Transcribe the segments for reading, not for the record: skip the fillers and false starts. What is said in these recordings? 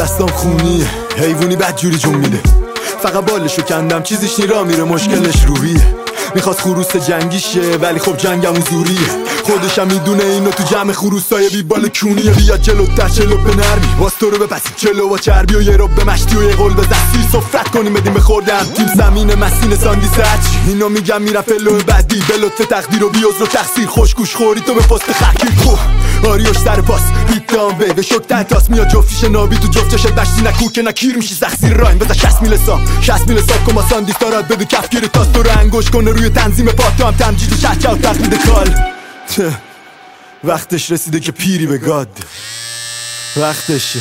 دستام خونیه، حیوانی بدجوری جون میده. فقط بالشو کندم چیزیش نیرا میره، مشکلش روحیه. میخواست خروس جنگیشه ولی خب جنگم حضوریه. خودشم میدونه اینو تو جمع خروسای بی بال کونیه. بیا جلوتر چلو به نرمی، باز تو رو بپسید چلو و چربی و یه رو به مشتی و یه قول بزن سیر صفرت کنیم بدیم بخوردم تیم زمین مسین ساندی سچی. اینو میگم میرم فلو بعدی به لطف تقدیر و بیوز رو تقصیر. خوشگوش خوری تو به پست خرکی خوب آریوش سر پاس بیتام وی به شک تنتاس میاد جفتیش نابی تو جفت چشت بشتی نکور که نکیر میشی سخصیر رایم بزن 60 میل سام کما ساندیس دارد بده کفگیر تاست تو رو انگوش کنه روی تنظیم پاتو هم تمجید و شهچه و تقلید کال. وقتش رسیده که پیری به گاد، وقتشه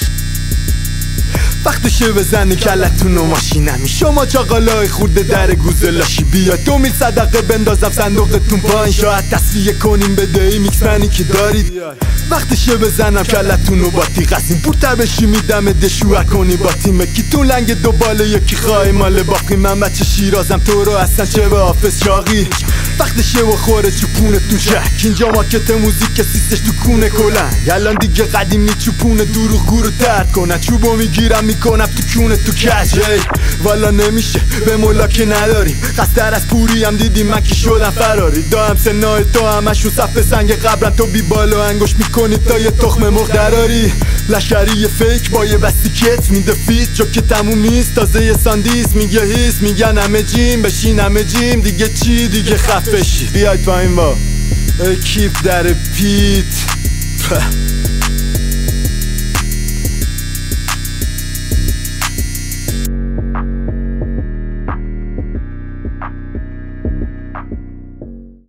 بزنی کلتون و ماشینمی. شما چاقالای خورده در گوزلاشی بیا 2 میل صدقه بندازم صندوقتون پایین. شاید تصفیه کنیم بدهی میکس منی که دارید. وقتشه بزنم کلتون و با تیغ قسیم پورتر بشی میدم دشوه کنی با تیمه کی تو لنگ دوباله یکی خواهی مال باقی. من بچه شیرازم تو رو اصلا چه به حافظ شاقی. وقتشه و خوره چوپونتون شک اینجا مارکت موزیک که سیستش تو کونه کلنگ. الان دیگه قدیمی چوپونه دروغ گورو ترد کنن چوبو میگیرم میکنم تو کونه تو کج. والا نمیشه به مولا که نداریم خستر از پوری هم دیدیم من که شدم فراری. داهم سنای تو همشون صف سنگ قبرن تو بی بال و انگوش میکنی تا یه تخم مرغ دراری. لشکری فیک با یه بستیکت میده فیت جو که تموم نیست تازه یه ساندیس میگه هیس میگن همه جیم بشین همه جیم دیگه چی دیگه خفشی. بیاید پایین با اکیپ در پیت